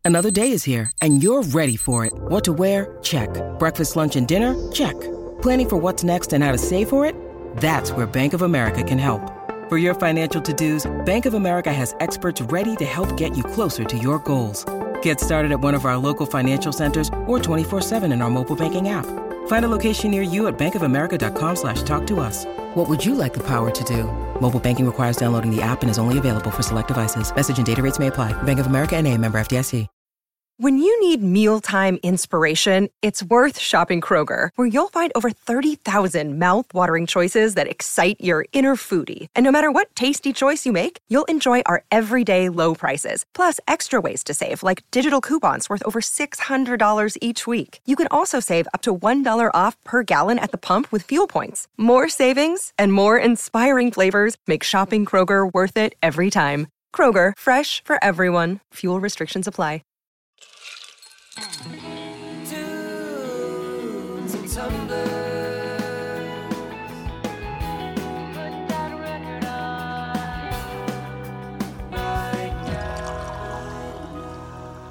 Another day is here, and you're ready for it. What to wear? Check. Breakfast, lunch, and dinner? Check. Planning for what's next and how to save for it? That's where Bank of America can help. For your financial to-dos, Bank of America has experts ready to help get you closer to your goals. Get started at one of our local financial centers or 24/7 in our mobile banking app. Find a location near you at bankofamerica.com/talktous. What would you like the power to do? Mobile banking requires downloading the app and is only available for select devices. Message and data rates may apply. Bank of America N.A., member FDIC. When you need mealtime inspiration, it's worth shopping Kroger, where you'll find over 30,000 mouth-watering choices that excite your inner foodie. And no matter what tasty choice you make, you'll enjoy our everyday low prices, plus extra ways to save, like digital coupons worth over $600 each week. You can also save up to $1 off per gallon at the pump with fuel points. More savings and more inspiring flavors make shopping Kroger worth it every time. Kroger, fresh for everyone. Fuel restrictions apply. Tunes and tumblers. Put that record on right now.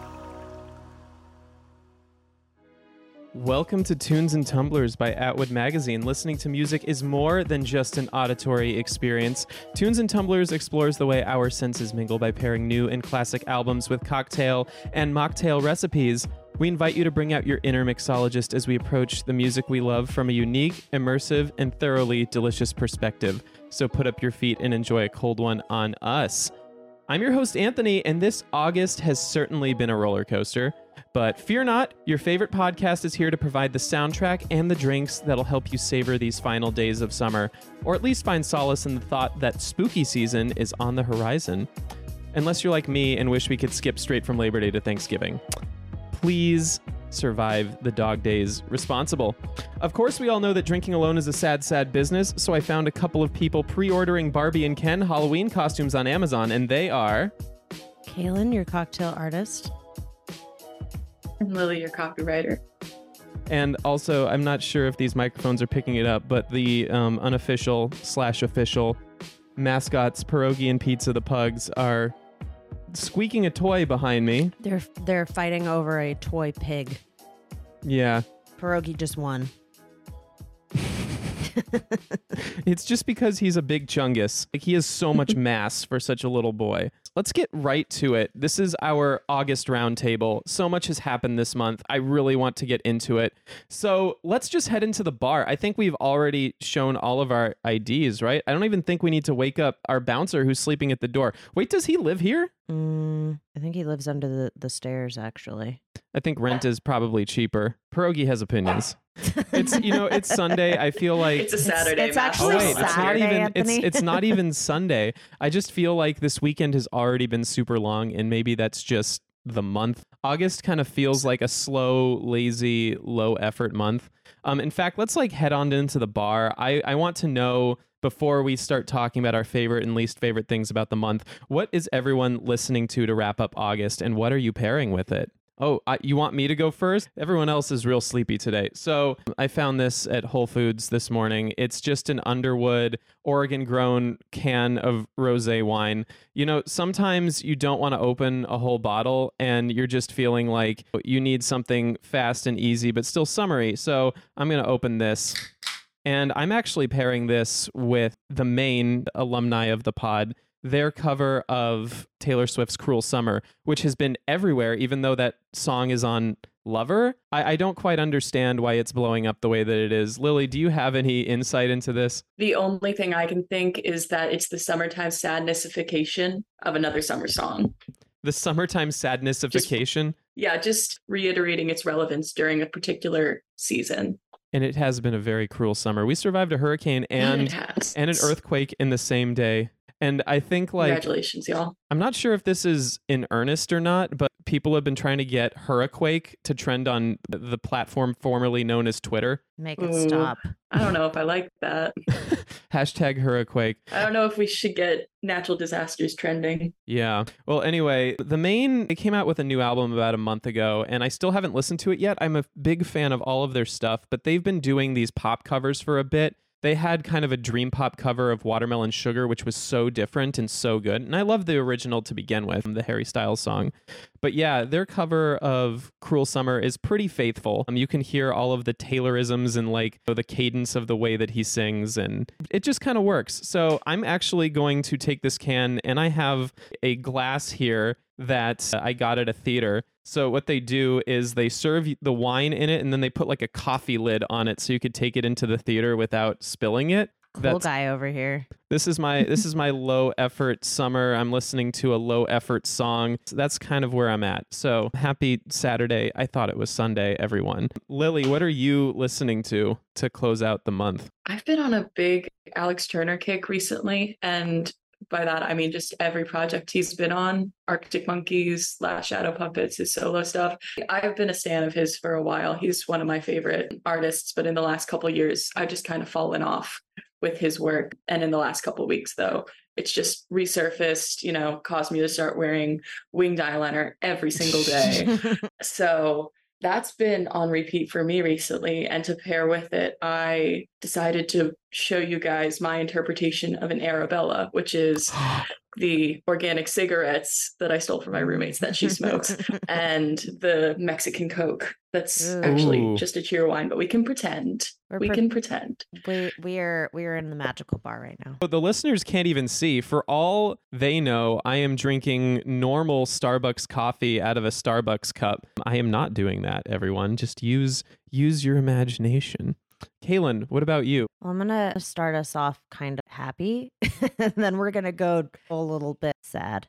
Welcome to Tunes and Tumblers by Atwood Magazine. Listening to music is more than just an auditory experience. Tunes and Tumblers explores the way our senses mingle by pairing new and classic albums with cocktail and mocktail recipes. We invite you to bring out your inner mixologist as we approach the music we love from a unique, immersive, and thoroughly delicious perspective. So put up your feet and enjoy a cold one on us. I'm your host, Anthony, and this August has certainly been a roller coaster. But fear not, your favorite podcast is here to provide the soundtrack and the drinks that'll help you savor these final days of summer, or at least find solace in the thought that spooky season is on the horizon. Unless you're like me and wish we could skip straight from Labor Day to Thanksgiving. Please survive the dog days responsible. Of course, we all know that drinking alone is a sad, sad business, so I found a couple of people pre-ordering Barbie and Ken Halloween costumes on Amazon, and they are... Kaylin, your cocktail artist. And Lily, your copywriter. And also, I'm not sure if these microphones are picking it up, but the unofficial/official mascots, Pierogi and Pizza the Pugs, are squeaking a toy behind me. They're fighting over a toy pig. Yeah. Pierogi just won. It's just because he's a big chungus. Like, he has so much mass for such a little boy. Let's get right to it. This is our August roundtable. So much has happened this month. I really want to get into it. So let's just head into the bar. I think we've already shown all of our IDs, right? I don't even think we need to wake up our bouncer who's sleeping at the door. Wait, does he live here? I think he lives under the stairs, actually. I think rent is probably cheaper. Pierogi has opinions. It's Sunday. I feel like It's a Saturday. It's Matt. actually Saturday, Anthony. it's not even Sunday. I just feel like this weekend has already been super long, and maybe that's just the month. August kind of feels like a slow, lazy, low effort month. In fact, let's head on into the bar. I want to know, before we start talking about our favorite and least favorite things about the month, what is everyone listening to wrap up August, and what are you pairing with it? Oh, you want me to go first? Everyone else is real sleepy today. So I found this at Whole Foods this morning. It's just an Underwood, Oregon-grown can of rosé wine. You know, sometimes you don't want to open a whole bottle and you're just feeling like you need something fast and easy, but still summery. So I'm going to open this. And I'm actually pairing this with the main alumni of the pod, their cover of Taylor Swift's Cruel Summer, which has been everywhere, even though that song is on Lover. I don't quite understand why it's blowing up the way that it is. Lily, do you have any insight into this? The only thing I can think is that it's the summertime sadnessification of another summer song. The summertime sadnessification? Just reiterating its relevance during a particular season. And it has been a very cruel summer. We survived a hurricane and an earthquake in the same day. And I think Congratulations, y'all. I'm not sure if this is in earnest or not, but people have been trying to get Hurricane to trend on the platform formerly known as Twitter. Make it stop. I don't know if I like that. Hashtag Hurricane. I don't know if we should get natural disasters trending. Yeah. Well, anyway, they came out with a new album about a month ago, and I still haven't listened to it yet. I'm a big fan of all of their stuff, but they've been doing these pop covers for a bit They had kind of a dream pop cover of Watermelon Sugar, which was so different and so good. And I love the original to begin with, the Harry Styles song. But yeah, their cover of Cruel Summer is pretty faithful. You can hear all of the Taylorisms and like the cadence of the way that he sings, and it just kind of works. So I'm actually going to take this can, and I have a glass here that I got at a theater. So what they do is they serve the wine in it, and then they put like a coffee lid on it so you could take it into the theater without spilling it. Cool guy over here. This is my low effort summer. I'm listening to a low effort song. So that's kind of where I'm at. So happy Saturday. I thought it was Sunday, everyone. Lily, what are you listening to close out the month? I've been on a big Alex Turner kick recently, and by that I mean just every project he's been on. Arctic Monkeys, Last Shadow Puppets, his solo stuff. I've been a stan of his for a while. He's one of my favorite artists, but in the last couple of years I've just kind of fallen off with his work. And in the last couple of weeks though, it's just resurfaced, caused me to start wearing winged eyeliner every single day. So that's been on repeat for me recently. And to pair with it, I decided to show you guys my interpretation of an Arabella, which is the organic cigarettes that I stole from my roommates that she smokes, and the Mexican Coke that's actually just a cheer wine, but we can pretend. We can pretend. We are in the magical bar right now. But the listeners can't even see. For all they know, I am drinking normal Starbucks coffee out of a Starbucks cup. I am not doing that, everyone. Just use your imagination. Kaylin, what about you? Well, I'm going to start us off kind of happy, and then we're going to go a little bit sad.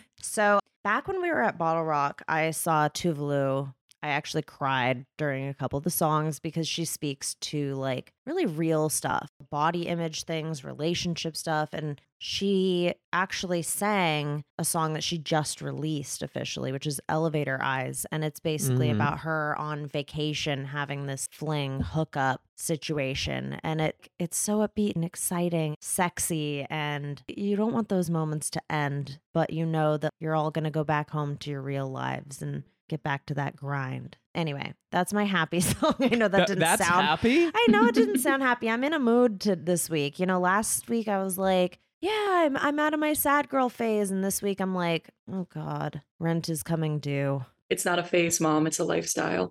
So back when we were at Bottle Rock, I saw Tuvalu. I actually cried during a couple of the songs because she speaks to like really real stuff, body image things, relationship stuff. And she actually sang a song that she just released officially, which is Elevator Eyes. And it's basically about her on vacation having this fling hookup situation. And it's so upbeat and exciting, sexy. And you don't want those moments to end, but you know that you're all going to go back home to your real lives and get back to that grind. Anyway, that's my happy song. I know that didn't that's sound happy. I know it didn't sound happy. I'm in a mood this week. Last week I was like, yeah, I'm out of my sad girl phase. And this week I'm like, oh God, rent is coming due. It's not a phase, Mom. It's a lifestyle.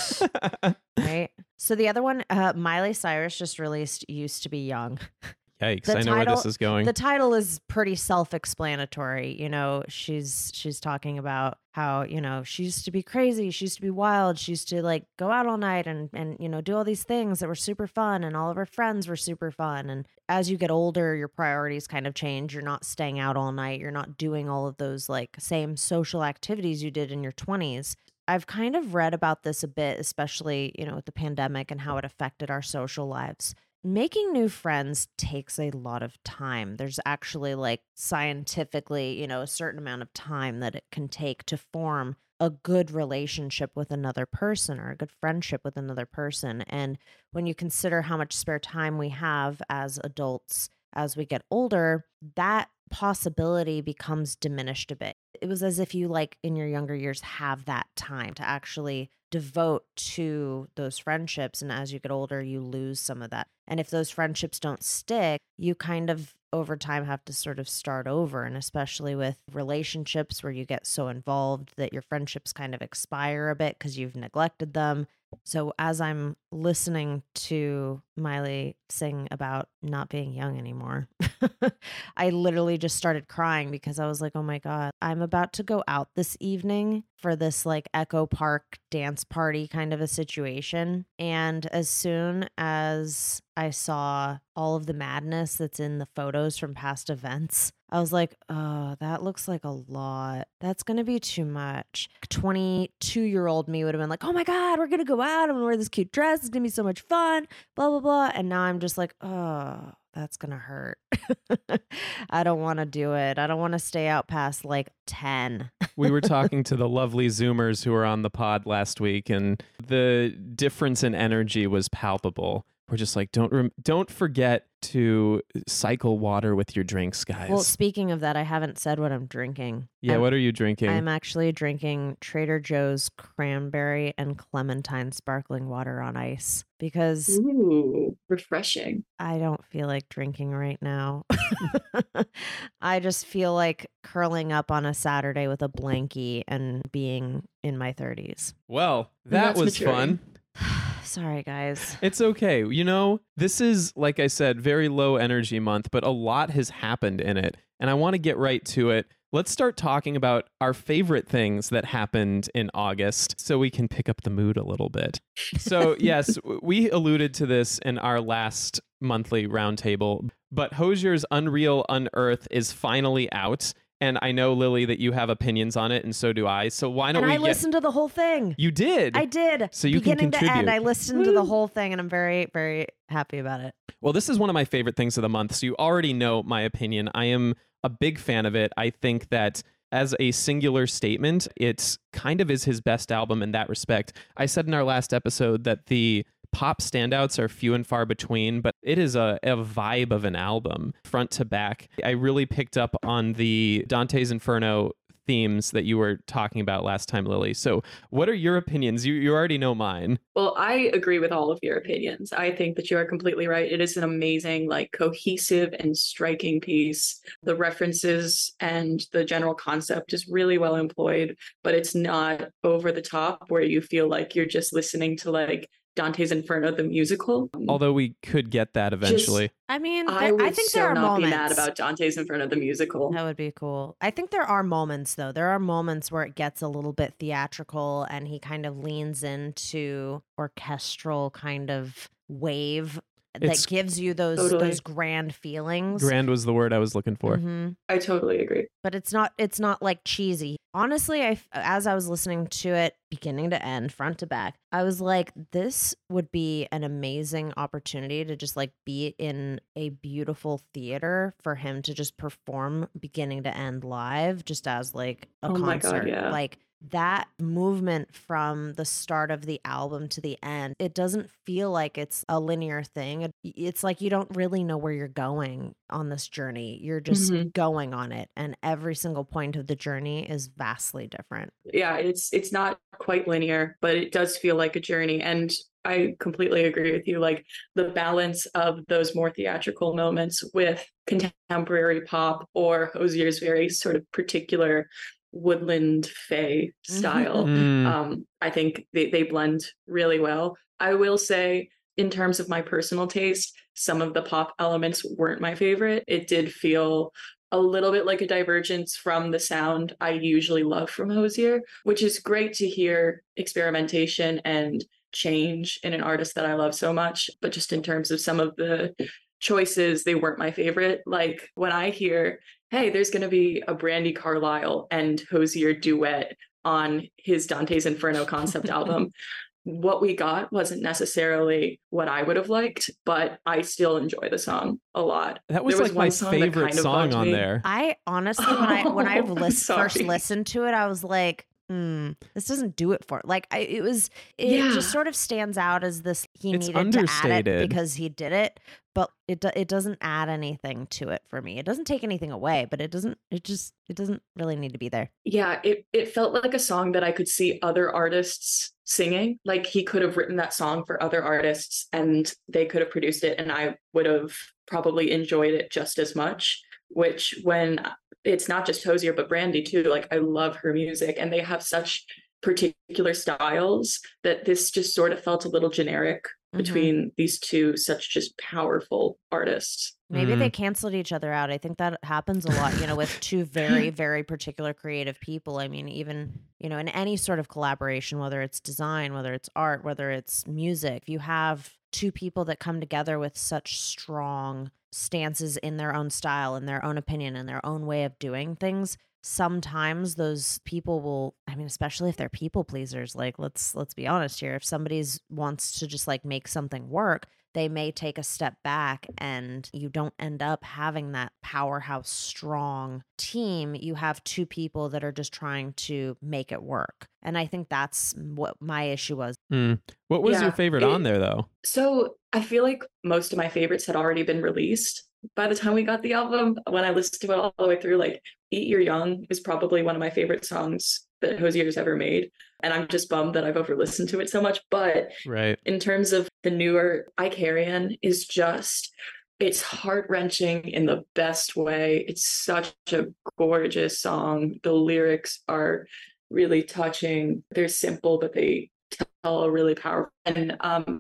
Right. So the other one, Miley Cyrus just released Used to Be Young. Yikes, I know where this is going. The title is pretty self-explanatory. She's talking about how, she used to be crazy. She used to be wild. She used to like go out all night and do all these things that were super fun. And all of her friends were super fun. And as you get older, your priorities kind of change. You're not staying out all night. You're not doing all of those like same social activities you did in your 20s. I've kind of read about this a bit, especially, with the pandemic and how it affected our social lives. Making new friends takes a lot of time. There's actually like scientifically, a certain amount of time that it can take to form a good relationship with another person or a good friendship with another person. And when you consider how much spare time we have as adults, as we get older, that possibility becomes diminished a bit. It was as if you like in your younger years have that time to actually devote to those friendships. And as you get older, you lose some of that. And if those friendships don't stick, you kind of over time have to sort of start over. And especially with relationships where you get so involved that your friendships kind of expire a bit because you've neglected them. So as I'm listening to Miley sing about not being young anymore, I literally just started crying because I was like, oh my God, I'm about to go out this evening for this like Echo Park dance party kind of a situation. And as soon as I saw all of the madness that's in the photos from past events, I was like, oh, that looks like a lot. That's going to be too much. 22-year-old me would have been like, oh my God, we're going to go out. I'm going to wear this cute dress. It's going to be so much fun, blah, blah, blah. And now I'm just like, oh, that's going to hurt. I don't want to do it. I don't want to stay out past like 10. We were talking to the lovely Zoomers who were on the pod last week, and the difference in energy was palpable. We're just like, don't forget to cycle water with your drinks, guys. Well, speaking of that, I haven't said what I'm drinking. Yeah, what are you drinking? I'm actually drinking Trader Joe's cranberry and clementine sparkling water on ice because Ooh, refreshing. I don't feel like drinking right now. I just feel like curling up on a Saturday with a blankie and being in my 30s. Well, that That's was maturing. fun. Sorry, guys. It's okay. You know, this is, like I said, very low energy month, but a lot has happened in it. And I want to get right to it. Let's start talking about our favorite things that happened in August so we can pick up the mood a little bit. So, yes, we alluded to this in our last monthly roundtable, but Hozier's Unreal Unearth is finally out. And I know, Lily, that you have opinions on it, and so do I. So why don't And we I listened to the whole thing. You did? I did. So you can Beginning to contribute. end, I listened to the whole thing, and I'm very, very happy about it. Well, this is one of my favorite things of the month, so you already know my opinion. I am a big fan of it. I think that as a singular statement, it kind of is his best album in that respect. I said in our last episode that the pop standouts are few and far between, but it is a vibe of an album, front to back. I really picked up on the Dante's Inferno themes that you were talking about last time, Lily. So what are your opinions? You already know mine. Well, I agree with all of your opinions. I think that you are completely right. It is an amazing, like, cohesive and striking piece. The references and the general concept is really well employed, but it's not over the top where you feel like you're just listening to, like, Dante's Inferno, the musical. Although we could get that eventually. I mean, I would think so there are not moments. be mad about Dante's Inferno, the musical. That would be cool. I think there are moments, though. There are moments where it gets a little bit theatrical and he kind of leans into orchestral kind of wave It's- that gives you those Totally. those grand feelings. Grand was the word I was looking for. Mhm. I totally agree. But it's not like cheesy. Honestly, as I was listening to it beginning to end, front to back, I was like, this would be an amazing opportunity to just like be in a beautiful theater for him to just perform beginning to end live, just as like a Oh my God, concert. yeah. Like that movement from the start of the album to the end, it doesn't feel like it's a linear thing. It's like you don't really know where you're going on this journey. You're just Mhm. going on it, and every single point of the journey is vastly different. Yeah, it's not quite linear, but it does feel like a journey. And I completely agree with you. Like the balance of those more theatrical moments with contemporary pop or Hozier's very sort of particular woodland fae style. Mm. I think they blend really well. I will say, in terms of my personal taste, some of the pop elements weren't my favorite. It did feel a little bit like a divergence from the sound I usually love from Hozier, which is great to hear experimentation and change in an artist that I love so much. But just in terms of some of the choices, they weren't my favorite. Like when I hear, hey, there's going to be a Brandy Carlisle and Hozier duet on his Dante's Inferno concept album, what we got wasn't necessarily what I would have liked, but I still enjoy the song a lot. That was There like my one song that favorite kind of song bugged on me. there. I honestly, when I first Sorry. listened to it, I was like, this doesn't do it for it. Like it Yeah. just sort of stands out as this. He It's needed to add understated. it because he did it, but it doesn't add anything to it for me. It doesn't take anything away, but it doesn't really need to be there. Yeah, it felt like a song that I could see other artists singing. Like he could have written that song for other artists and they could have produced it and I would have probably enjoyed it just as much, which when it's not just Hozier but Brandy too, like I love her music and they have such particular styles that this just sort of felt a little generic between these two such just powerful artists. Maybe they canceled each other out. I think that happens a lot, with two very, very particular creative people. I mean, even, in any sort of collaboration, whether it's design, whether it's art, whether it's music, if you have two people that come together with such strong stances in their own style, in their own opinion, in their own way of doing things, sometimes those people will, especially if they're people pleasers, like let's be honest here, if somebody's wants to just like make something work, they may take a step back and you don't end up having that powerhouse strong team. You have two people that are just trying to make it work. And I think that's what my issue was. What was Yeah, your favorite on there though? So I feel like most of my favorites had already been released by the time we got the album. When I listened to it all the way through, like Eat Your Young is probably one of my favorite songs that Hozier's ever made. And I'm just bummed that I've over listened to it so much. But Right. in terms of the newer Icarian is just, it's heart-wrenching in the best way. It's such a gorgeous song. The lyrics are really touching. They're simple, but they tell a really powerful. And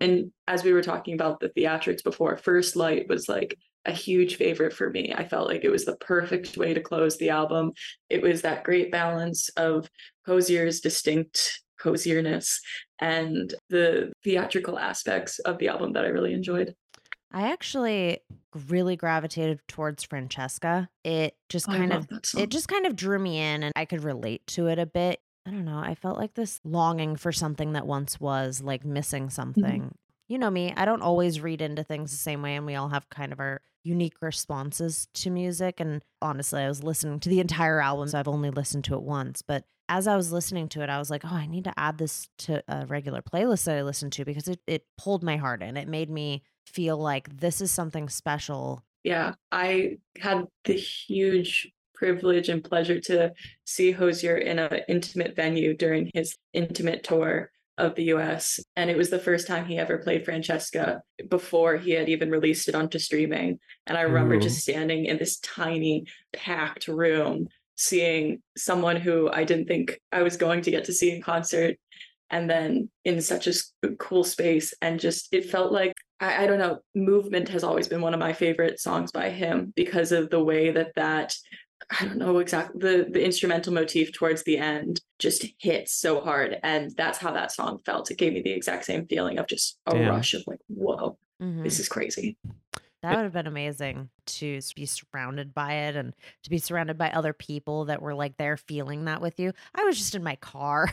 as we were talking about the theatrics before, First Light was like a huge favorite for me. I felt like it was the perfect way to close the album. It was that great balance of Hozier's distinct Hozierness and the theatrical aspects of the album that I really enjoyed. I actually really gravitated towards Francesca. It just I kind love of that song. it just kind of drew me in and I could relate to it a bit. I don't know. I felt like this longing for something that once was, like missing something. You know me, I don't always read into things the same way, and we all have kind of our unique responses to music. And honestly, I was listening to the entire album, so I've only listened to it once. But as I was listening to it, I was like, oh, I need to add this to a regular playlist that I listen to because it pulled my heart in. It made me feel like this is something special. Yeah, I had the huge privilege and pleasure to see Hozier in an intimate venue during his intimate tour of the US. And it was the first time he ever played Francesca before he had even released it onto streaming. And I remember Ooh. just standing in this tiny, packed room, seeing someone who I didn't think I was going to get to see in concert. And then in such a cool space. And just, it felt like, I don't know, Movement has always been one of my favorite songs by him because of the way that I don't know exactly, the instrumental motif towards the end just hits so hard. And that's how that song felt. It gave me the exact same feeling of just a Damn. rush of like, whoa, Mhm. this is crazy. That would have been amazing to be surrounded by it and to be surrounded by other people that were like there feeling that with you. I was just in my car.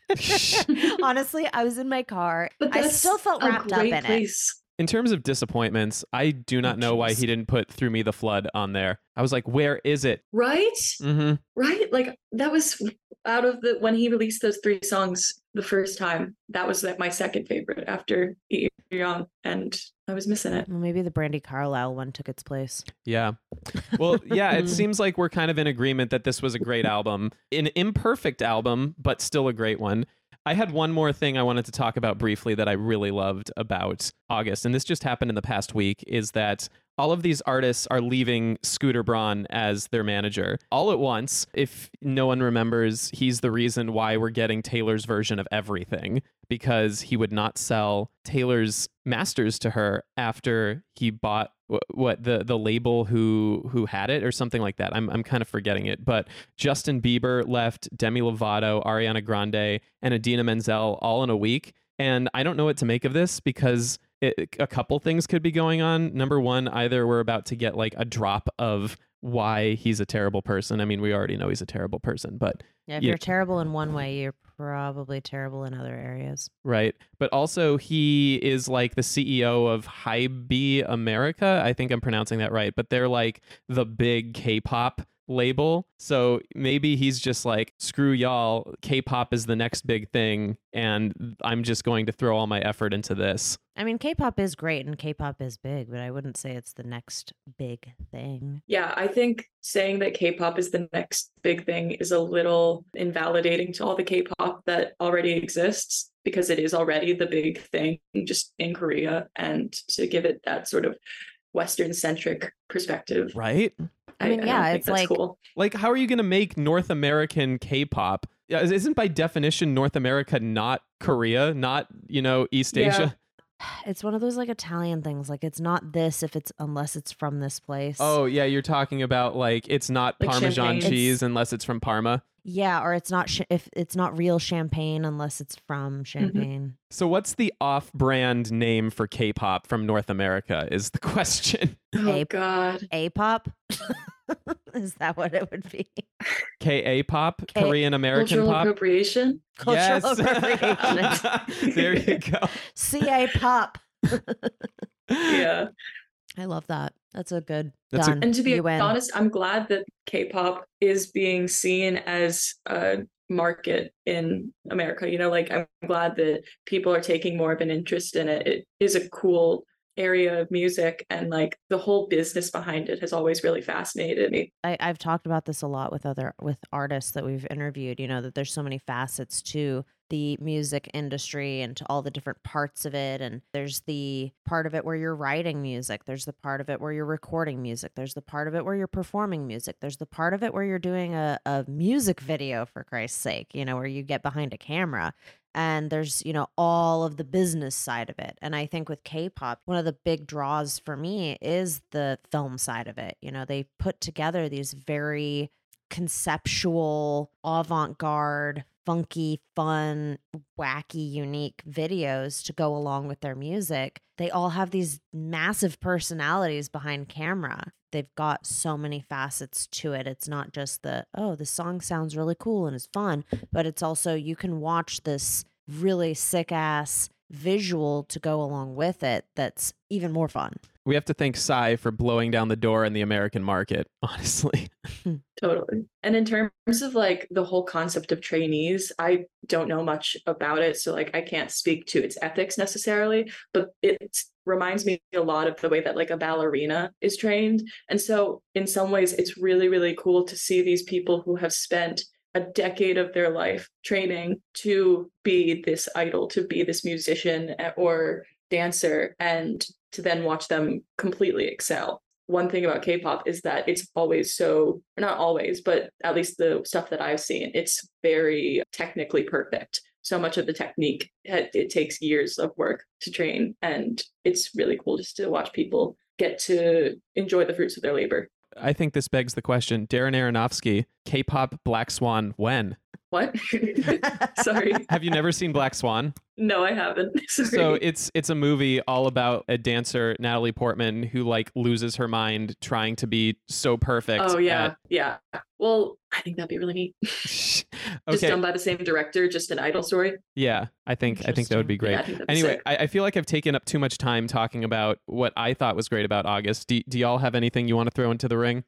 Honestly, I was in my car. But I that's still felt a wrapped up great in it. place. In terms of disappointments, I do not know why jeez. he didn't put Through Me the Flood on there. I was like, where is it? Right? Mm-hmm. Right? Like that was out of when he released those 3 songs the first time, that was my second favorite after Eat Your Young, and I was missing it. Well, maybe the Brandy Carlisle one took its place. Yeah. Well, yeah, it seems like we're kind of in agreement that this was a great album. An imperfect album, but still a great one. I had one more thing I wanted to talk about briefly that I really loved about August, and this just happened in the past week, is that all of these artists are leaving Scooter Braun as their manager all at once. If no one remembers, he's the reason why we're getting Taylor's version of everything, because he would not sell Taylor's masters to her after he bought the label who had it or something like that. I'm kind of forgetting it, but Justin Bieber left Demi Lovato, Ariana Grande, and Idina Menzel all in a week. And I don't know what to make of this because a couple things could be going on. Number one, either we're about to get like a drop of why he's a terrible person. I mean, we already know he's a terrible person, but Yeah, if Yeah. you're terrible in one way, you're probably terrible in other areas. right. But also he is like the CEO of Hybe America. I think I'm pronouncing that right, but they're like the big K-pop label. So maybe he's just like, screw y'all, K-pop is the next big thing, and I'm just going to throw all my effort into this. I mean, K-pop is great and K-pop is big, but I wouldn't say it's the next big thing. Yeah, I think saying that K-pop is the next big thing is a little invalidating to all the K-pop that already exists, because it is already the big thing just in Korea, and to give it that sort of Western-centric perspective. Right? I mean, don't yeah, think it's that's like- cool. Like, how are you going to make North American K-pop? Isn't by definition North America not Korea, not, East Yeah. Asia? It's one of those like Italian things. Like it's not this unless it's from this place. Oh, yeah, you're talking about like it's not Like Parmesan champagne. cheese unless it's from Parma. Yeah, or it's not if it's not real champagne unless it's from Champagne. So what's the off-brand name for K-pop from North America is the question. Oh A- God. A-pop? Is that what it would be? K-A-pop, Korean American Cultural pop. appropriation. Cultural appropriation. There you go. C-A-pop. Yeah. I love that. That's a good That's a- done. And to be You win. honest, I'm glad that K-pop is being seen as a market in America. You know, like I'm glad that people are taking more of an interest in it. It is a cool area of music, and like the whole business behind it has always really fascinated me. I've talked about this a lot with artists that we've interviewed, you know, that there's so many facets to the music industry and to all the different parts of it. And there's the part of it where you're writing music. There's the part of it where you're recording music. There's the part of it where you're performing music. There's the part of it where you're doing a music video, for Christ's sake, you know, where you get behind a camera. And there's, you know, all of the business side of it. And I think with K-pop, one of the big draws for me is the film side of it. You know, they put together these very conceptual, avant-garde, funky, fun, wacky, unique videos to go along with their music. They all have these massive personalities behind camera. They've got so many facets to it. It's not just the song sounds really cool and is fun, but it's also you can watch this really sick ass visual to go along with it that's even more fun. We have to thank Psy for blowing down the door in the American market, honestly. Totally. And in terms of like the whole concept of trainees, I don't know much about it. So like I can't speak to its ethics necessarily, but it reminds me a lot of the way that like a ballerina is trained. And so in some ways, it's really, really cool to see these people who have spent a decade of their life training to be this idol, to be this musician or dancer, and to then watch them completely excel. One thing about K-pop is that it's always so, or not always, but at least the stuff that I've seen, it's very technically perfect. So much of the technique, it takes years of work to train. And it's really cool just to watch people get to enjoy the fruits of their labor. I think this begs the question, Darren Aronofsky, K-pop Black Swan, when? What? Sorry. Have you never seen Black Swan? No, I haven't. Sorry. So it's a movie all about a dancer, Natalie Portman, who like loses her mind trying to be so perfect. Oh yeah, yeah. Well, I think that'd be really neat. Just done by the same director, just an idol story. Yeah, I think that would be great. Yeah, I think that'd be Anyway, sick. I feel like I've taken up too much time talking about what I thought was great about August. Do y'all have anything you want to throw into the ring?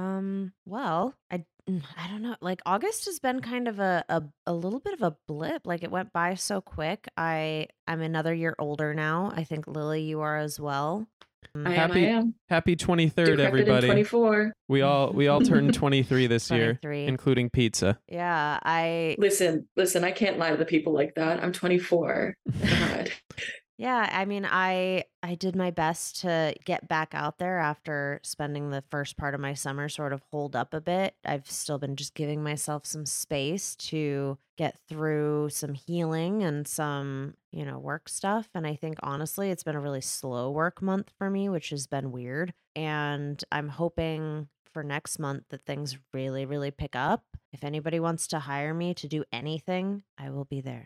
Well, I don't know. Like August has been kind of a little bit of a blip. Like it went by so quick. I'm another year older now. I think Lily, you are as well. I am. Happy 23rd, Decrepit in everybody. 24. We all turned 23 this year, 23. including pizza. Yeah, Listen, I can't lie to the people like that. I'm 24. God. Yeah, I mean, I did my best to get back out there after spending the first part of my summer sort of holed up a bit. I've still been just giving myself some space to get through some healing and some, you know, work stuff. And I think honestly, it's been a really slow work month for me, which has been weird. And I'm hoping for next month that things really, really pick up. If anybody wants to hire me to do anything, I will be there.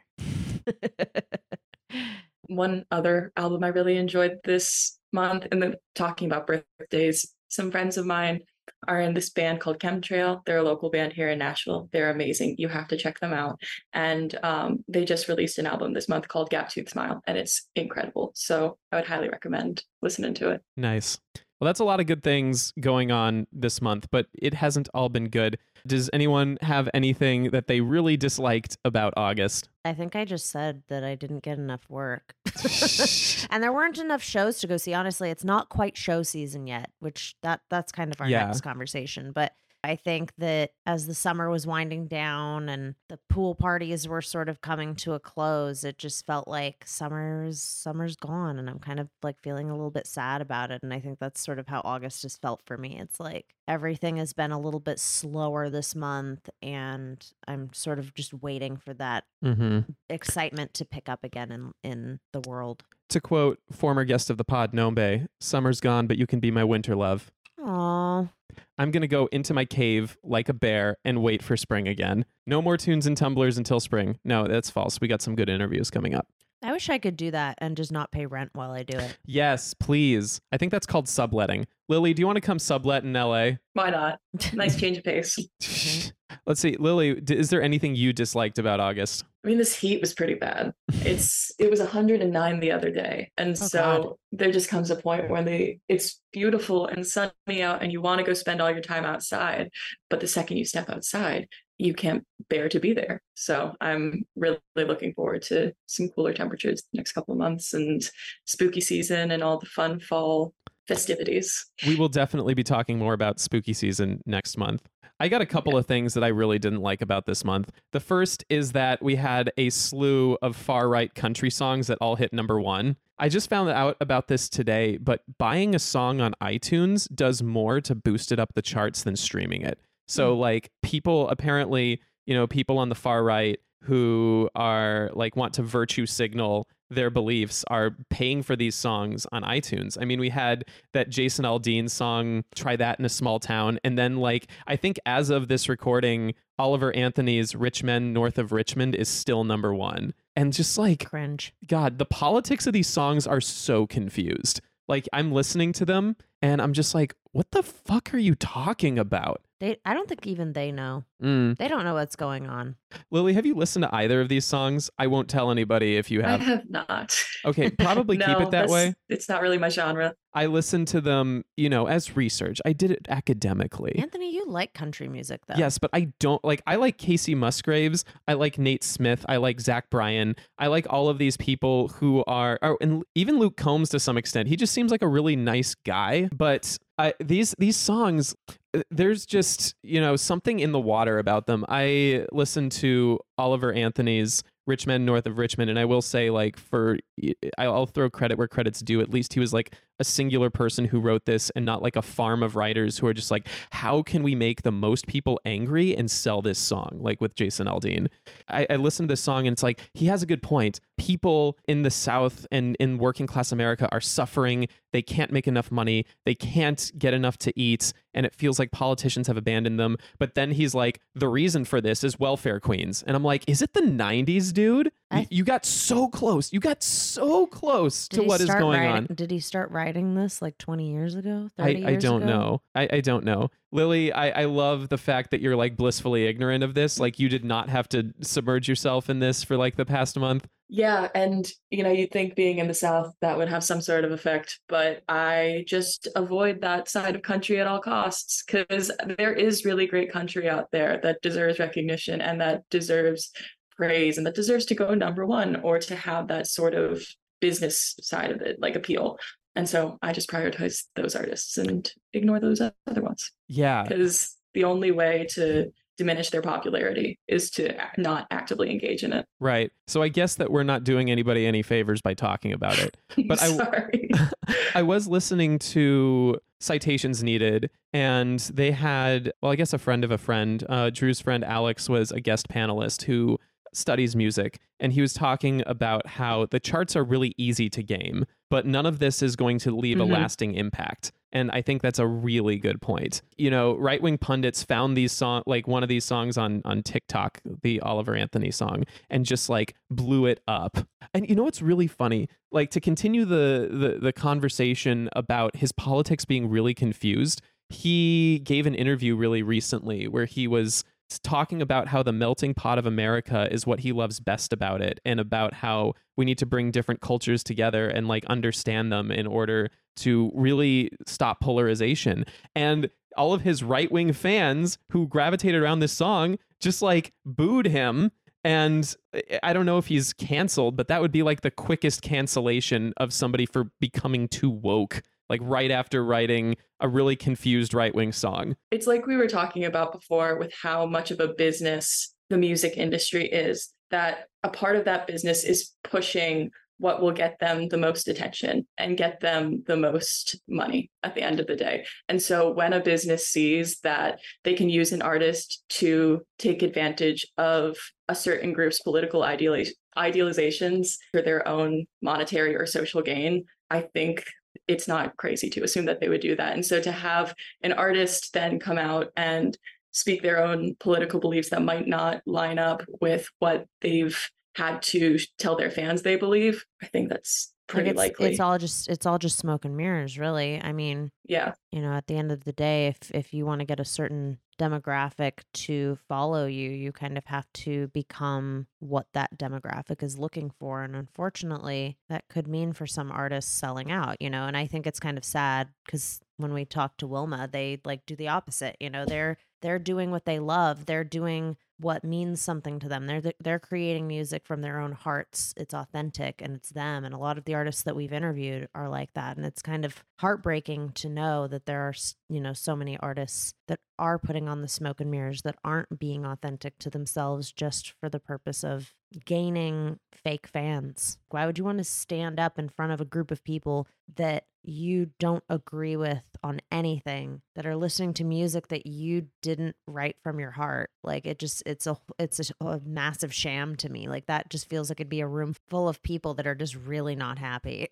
One other album I really enjoyed this month, and then talking about birthdays, some friends of mine are in this band called Chemtrail. They're a local band here in Nashville. They're amazing. You have to check them out. And they just released an album this month called Gap Tooth Smile, and it's incredible. So I would highly recommend listening to it. Nice. Well, that's a lot of good things going on this month, but it hasn't all been good. Does anyone have anything that they really disliked about August? I think I just said that I didn't get enough work. And there weren't enough shows to go see. Honestly, it's not quite show season yet, which that's kind of our next conversation. But I think that as the summer was winding down and the pool parties were sort of coming to a close, it just felt like summer's gone, and I'm kind of like feeling a little bit sad about it. And I think that's sort of how August has felt for me. It's like everything has been a little bit slower this month, and I'm sort of just waiting for that excitement to pick up again in the world. To quote former guest of the pod, Nombe, "Summer's gone, but you can be my winter love." Aww. I'm going to go into my cave like a bear and wait for spring again. No more tunes and tumblers until spring. No, that's false. We got some good interviews coming up. I wish I could do that and just not pay rent while I do it. Yes, please. I think that's called subletting. Lily, do you want to come sublet in LA? Why not? Nice change of pace. Let's see. Lily, is there anything you disliked about August? I mean, this heat was pretty bad. It was 109 the other day. And Oh, so God. there just comes a point when it's beautiful and sunny out and you want to go spend all your time outside. But the second you step outside, you can't bear to be there. So I'm really looking forward to some cooler temperatures the next couple of months and spooky season and all the fun fall festivities. We will definitely be talking more about spooky season next month. I got a couple of things that I really didn't like about this month. The first is that we had a slew of far-right country songs that all hit number one. I just found out about this today, but buying a song on iTunes does more to boost it up the charts than streaming it. So like people apparently, people on the far right who are like want to virtue signal their beliefs are paying for these songs on iTunes. I mean, we had that Jason Aldean song, Try That in a Small Town. And then like, I think as of this recording, Oliver Anthony's Rich Men North of Richmond is still number one. And just like, Cringe. God, the politics of these songs are so confused. Like I'm listening to them and I'm just like, what the fuck are you talking about? I don't think even they know. Mm. They don't know what's going on. Lily, have you listened to either of these songs? I won't tell anybody if you I have. have not. Okay, probably keep No, it that way. It's not really my genre. I listened to them, as research. I did it academically. Anthony, you like country music though. Yes, but I don't like. I like Casey Musgraves. I like Nate Smith. I like Zach Bryan. I like all of these people who are, and even Luke Combs to some extent. He just seems like a really nice guy. But these songs, there's just something in the water about them. I listened to Oliver Anthony's Rich Men North of Richmond, and I will say, like, I'll throw credit where credit's due. At least he was like a singular person who wrote this and not like a farm of writers who are just like, how can we make the most people angry and sell this song? Like with Jason Aldean. I listened to this song and it's like, he has a good point. People in the South and in working class America are suffering. They can't make enough money. They can't get enough to eat. And it feels like politicians have abandoned them. But then he's like, the reason for this is welfare queens. And I'm like, is it the 90s, dude? You got so close. You got so close to what is going on. Did he start writing this like 20 years ago? 30 years I don't ago? know. I don't know. Lily, I love the fact that you're like blissfully ignorant of this. Like you did not have to submerge yourself in this for like the past month. Yeah, and you'd think being in the South that would have some sort of effect, but I just avoid that side of country at all costs because there is really great country out there that deserves recognition and that deserves praise and that deserves to go number one or to have that sort of business side of it, like appeal. And so I just prioritize those artists and ignore those other ones. Yeah. Because the only way to diminish their popularity is to not actively engage in it. Right. So I guess that we're not doing anybody any favors by talking about it. But Sorry. I was listening to Citations Needed, and they had, well, I guess a friend of a friend, Drew's friend Alex was a guest panelist who studies music, and he was talking about how the charts are really easy to game, but none of this is going to leave a lasting impact. And I think that's a really good point. Right-wing pundits found one of these songs on TikTok, the Oliver Anthony song, and just like blew it up. And what's really funny? Like to continue the conversation about his politics being really confused, he gave an interview really recently where he was talking about how the melting pot of America is what he loves best about it, and about how we need to bring different cultures together and like understand them in order to really stop polarization. And all of his right-wing fans who gravitated around this song just like booed him. And I don't know if he's canceled, but that would be like the quickest cancellation of somebody for becoming too woke, like right after writing a really confused right-wing song. It's like we were talking about before with how much of a business the music industry is, that a part of that business is pushing what will get them the most attention and get them the most money at the end of the day. And so when a business sees that they can use an artist to take advantage of a certain group's political idealizations for their own monetary or social gain, I think it's not crazy to assume that they would do that. And so to have an artist then come out and speak their own political beliefs that might not line up with what they've had to tell their fans they believe. I think that's pretty Like likely. it's all just smoke and mirrors, really. I mean, Yeah. at the end of the day, if you want to get a certain demographic to follow you, you kind of have to become what that demographic is looking for. And unfortunately, that could mean for some artists selling out, and I think it's kind of sad because when we talk to Wilma, they like do the opposite. They're doing what they love. They're doing what means something to them. They're creating music from their own hearts. It's authentic and it's them. And a lot of the artists that we've interviewed are like that. And it's kind of heartbreaking to know that there are, so many artists that are putting on the smoke and mirrors, that aren't being authentic to themselves just for the purpose of gaining fake fans. Why would you want to stand up in front of a group of people that you don't agree with on anything, that are listening to music that you didn't write from your heart? Like it's a massive sham to me. Like that just feels like it'd be a room full of people that are just really not happy.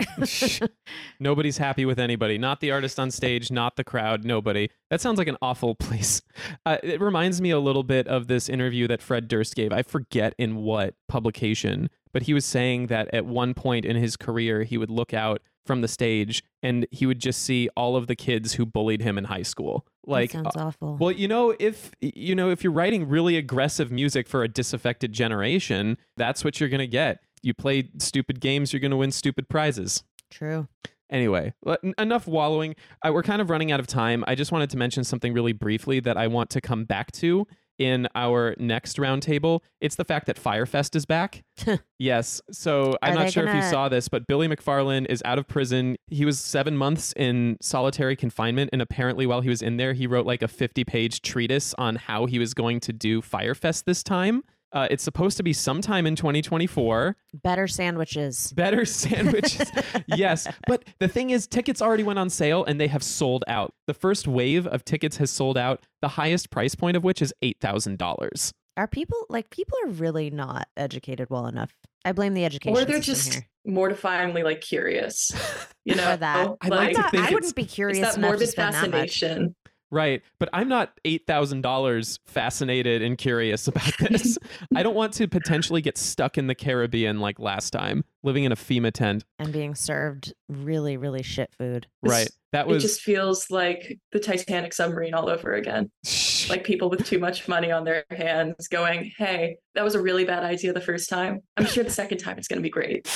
Nobody's happy with anybody. Not the artist on stage, not the crowd, nobody. That sounds like an awful place. It reminds me a little bit of this interview that Fred Durst gave. I forget in what publication, but he was saying that at one point in his career, he would look out from the stage and he would just see all of the kids who bullied him in high school. Like, that sounds awful. Well, if you're writing really aggressive music for a disaffected generation, that's what you're going to get. You play stupid games, you're going to win stupid prizes. True. Anyway, enough wallowing. We're kind of running out of time. I just wanted to mention something really briefly that I want to come back to in our next roundtable. It's the fact that Firefest is back. Yes. So I'm not sure if you saw this, but Billy McFarland is out of prison. He was 7 months in solitary confinement. And apparently while he was in there, he wrote like a 50-page treatise on how he was going to do Firefest this time. It's supposed to be sometime in 2024. Better sandwiches. Better sandwiches. Yes. But the thing is, tickets already went on sale and they have sold out. The first wave of tickets has sold out, the highest price point of which is $8,000. Are people are really not educated well enough? I blame the education Or they're system just here. mortifyingly like curious. Or that. I like to think I wouldn't be curious it's that enough to morbid spend that much. fascination. Right. But I'm not $8,000 fascinated and curious about this. I don't want to potentially get stuck in the Caribbean like last time, living in a FEMA tent. And being served really, really shit food. Right. That was It just feels like the Titanic submarine all over again. Like people with too much money on their hands going, hey, that was a really bad idea the first time. I'm sure the second time it's going to be great.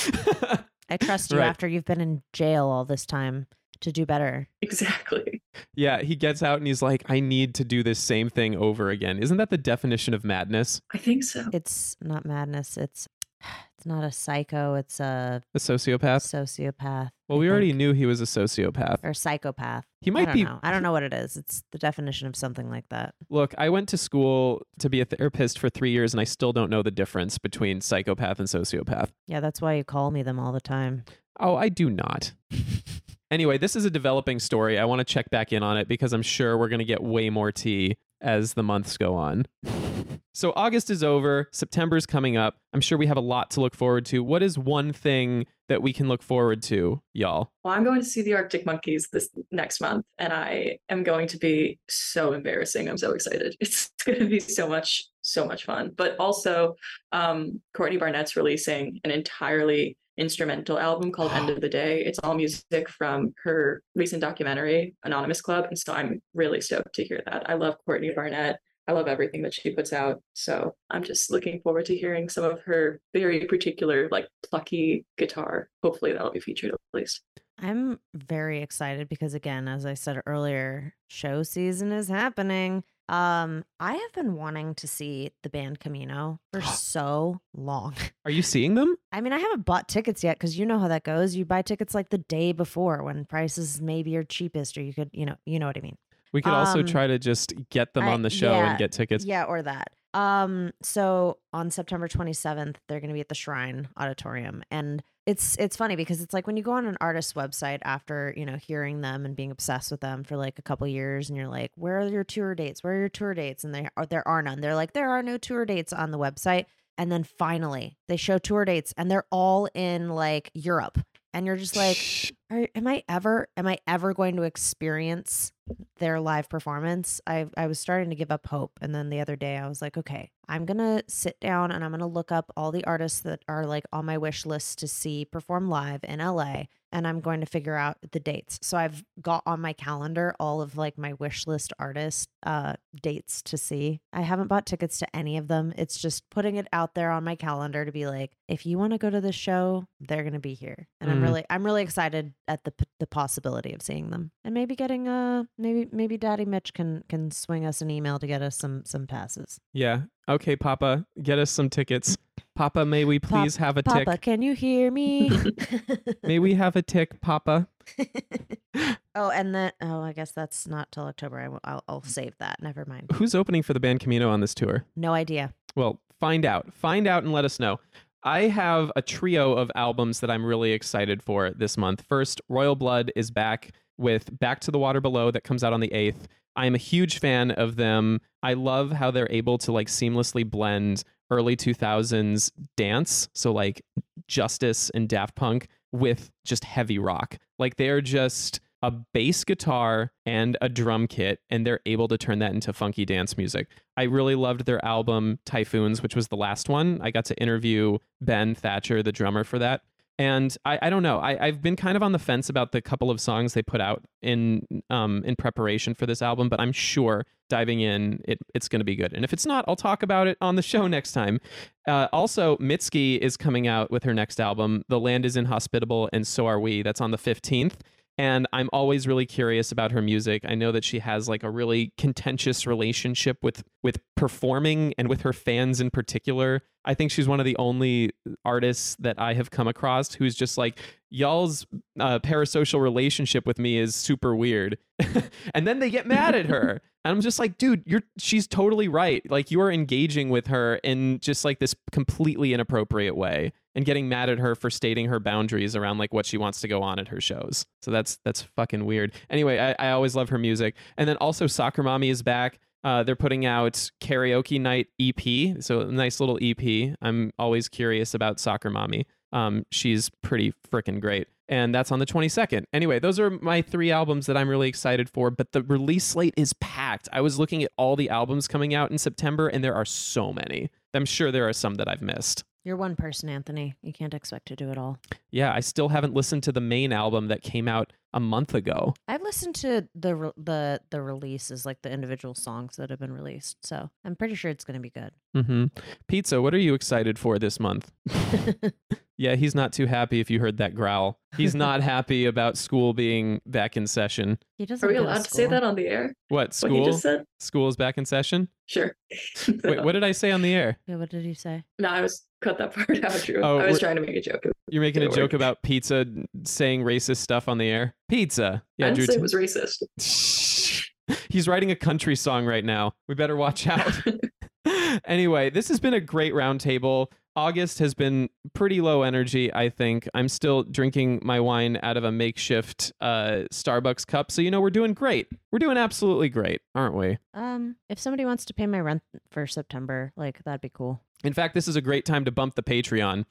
I trust you Right. after you've been in jail all this time to do better. Exactly. Yeah, he gets out and he's like, I need to do this same thing over again. Isn't that the definition of madness? I think so. It's not madness. It's not a psycho. It's a A sociopath? sociopath. Well, I we already think. knew he was a sociopath. Or psychopath. He might I be. don't know. I don't know what it is. It's the definition of something like that. Look, I went to school to be a therapist for 3 years and I still don't know the difference between psychopath and sociopath. Yeah, that's why you call me them all the time. Oh, I do not. Anyway, this is a developing story. I want to check back in on it because I'm sure we're going to get way more tea as the months go on. So August is over. September's coming up. I'm sure we have a lot to look forward to. What is one thing that we can look forward to, y'all? Well, I'm going to see the Arctic Monkeys this next month, and I am going to be so embarrassing. I'm so excited. It's going to be so much fun. But also, Courtney Barnett's releasing an entirely instrumental album called End of the Day. It's all music from her recent documentary, Anonymous Club. And so I'm really stoked to hear that. I love Courtney Barnett. I love everything that she puts out. So I'm just looking forward to hearing some of her very particular, like plucky guitar. Hopefully that'll be featured at least. I'm very excited because, again, as I said earlier, show season is happening. I have been wanting to see the band Camino for so long. Are you seeing them? I mean, I haven't bought tickets yet because you know how that goes. You buy tickets like the day before when prices maybe are cheapest, or you could, you know what I mean. We could also try to just get them on the show and get tickets. Yeah, or that. So on September 27th, they're going to be at the Shrine Auditorium. And it's funny because it's like when you go on an artist's website after, hearing them and being obsessed with them for like a couple years, and you're like, where are your tour dates? Where are your tour dates? And there are none. They're like, there are no tour dates on the website. And then finally they show tour dates and they're all in like Europe. And you're just like, am I ever going to experience their live performance, I was starting to give up hope. And then the other day I was like, okay, I'm going to sit down and I'm going to look up all the artists that are like on my wish list to see perform live in LA. And I'm going to figure out the dates. So I've got on my calendar all of like my wish list artist dates to see. I haven't bought tickets to any of them. It's just putting it out there on my calendar to be like, if you want to go to the show, they're going to be here. And I'm really excited at the possibility of seeing them. And maybe getting maybe Daddy Mitch can swing us an email to get us some passes. Yeah. Okay, Papa, get us some tickets. Papa, may we please have a tick? Papa, can you hear me? May we have a tick, Papa? And then, I guess that's not till October. I'll save that. Never mind. Who's opening for the band Camino on this tour? No idea. Well, find out and let us know. I have a trio of albums that I'm really excited for this month. First, Royal Blood is back with Back to the Water Below that comes out on the 8th. I'm a huge fan of them. I love how they're able to like seamlessly blend early 2000s dance, so like Justice and Daft Punk, with just heavy rock. Like they're just a bass guitar and a drum kit, and they're able to turn that into funky dance music. I really loved their album Typhoons, which was the last one. I got to interview Ben Thatcher, the drummer for that. And I don't know. I've been kind of on the fence about the couple of songs they put out in preparation for this album, but I'm sure diving in, it's going to be good. And if it's not, I'll talk about it on the show next time. Also, Mitski is coming out with her next album, The Land is Inhospitable and So Are We. That's on the 15th. And I'm always really curious about her music. I know that she has like a really contentious relationship with performing and with her fans in particular. I think she's one of the only artists that I have come across who's just like, y'all's parasocial relationship with me is super weird. And then they get mad at her. And I'm just like, dude, she's totally right. Like you are engaging with her in just like this completely inappropriate way and getting mad at her for stating her boundaries around like what she wants to go on at her shows. So that's fucking weird. Anyway, I always love her music. And then also Soccer Mommy is back. They're putting out Karaoke Night EP. So a nice little EP. I'm always curious about Soccer Mommy. She's pretty freaking great. And that's on the 22nd. Anyway, those are my 3 albums that I'm really excited for, but the release slate is packed. I was looking at all the albums coming out in September, and there are so many. I'm sure there are some that I've missed. You're one person, Anthony. You can't expect to do it all. Yeah, I still haven't listened to the main album that came out a month ago. I've listened to the releases, like the individual songs that have been released. So I'm pretty sure it's going to be good. Mm-hmm. Pizza, what are you excited for this month? Yeah, he's not too happy if you heard that growl. He's not happy about school being back in session. He doesn't. Are we go allowed to school. say that on the air? What, school? What he just said? School is back in session? Sure. Wait, what did I say on the air? Yeah, what did he say? No, I was cut that part out, Drew. Oh, I was trying to make a joke. You're making a Didn't joke work. about Pizza saying racist stuff on the air? Pizza. I didn't Drew say it was racist. He's writing a country song right now. We better watch out. Anyway, this has been a great roundtable. August has been pretty low energy, I think. I'm still drinking my wine out of a makeshift Starbucks cup. So, we're doing great. We're doing absolutely great, aren't we? If somebody wants to pay my rent for September, like that'd be cool. In fact, this is a great time to bump the Patreon.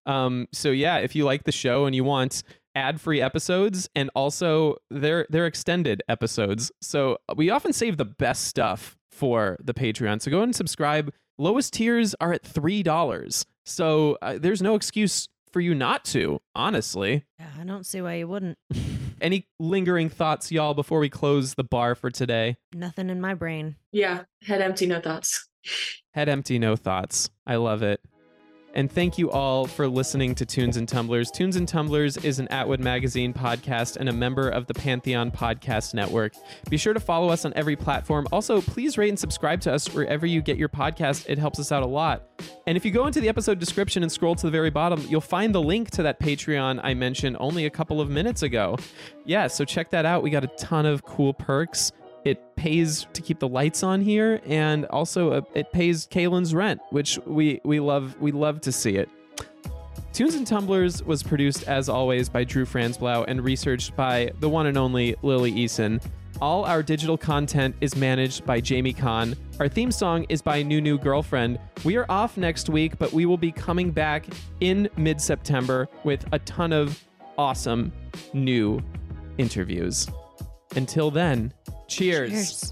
So yeah, if you like the show and you want ad-free episodes and also they're extended episodes. So we often save the best stuff for the Patreon. So go ahead and subscribe. Lowest tiers are at $3. So there's no excuse for you not to, honestly. Yeah, I don't see why you wouldn't. Any lingering thoughts, y'all, before we close the bar for today? Nothing in my brain. Yeah, head empty, no thoughts. Head empty, no thoughts. I love it. And thank you all for listening to Tunes and Tumblers. Tunes and Tumblers is an Atwood Magazine podcast and a member of the Pantheon Podcast Network. Be sure to follow us on every platform. Also, please rate and subscribe to us wherever you get your podcast. It helps us out a lot. And if you go into the episode description and scroll to the very bottom, you'll find the link to that Patreon I mentioned only a couple of minutes ago. Yeah, so check that out. We got a ton of cool perks. It pays to keep the lights on here, and also it pays Kaylin's rent, which we love. We love to see it. Tunes and Tumblers was produced, as always, by Drew Franzblau and researched by the one and only Lily Eason. All our digital content is managed by Jamie Kahn. Our theme song is by New Girlfriend. We are off next week, but we will be coming back in mid-September with a ton of awesome new interviews. Until then, Cheers. Cheers.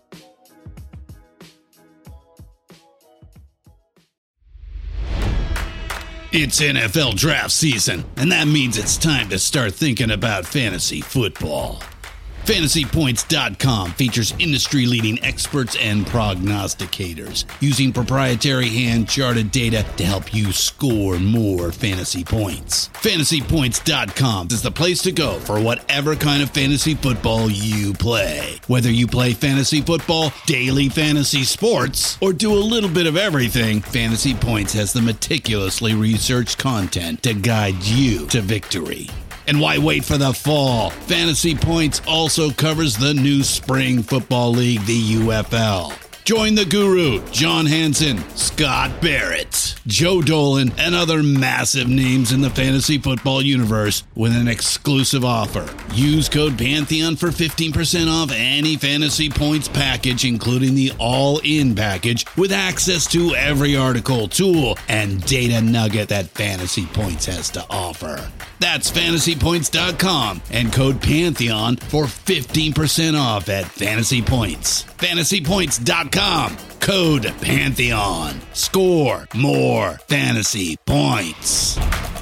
It's NFL draft season, and that means it's time to start thinking about fantasy football. FantasyPoints.com features industry-leading experts and prognosticators using proprietary hand-charted data to help you score more fantasy points. FantasyPoints.com is the place to go for whatever kind of fantasy football you play. Whether you play fantasy football, daily fantasy sports, or do a little bit of everything, Fantasy Points has the meticulously researched content to guide you to victory. And why wait for the fall? Fantasy Points also covers the new spring football league, the UFL. Join the guru, John Hansen, Scott Barrett, Joe Dolan, and other massive names in the fantasy football universe with an exclusive offer. Use code Pantheon for 15% off any Fantasy Points package, including the all-in package, with access to every article, tool, and data nugget that Fantasy Points has to offer. That's FantasyPoints.com and code Pantheon for 15% off at Fantasy Points. FantasyPoints.com, code Pantheon. Score more fantasy points.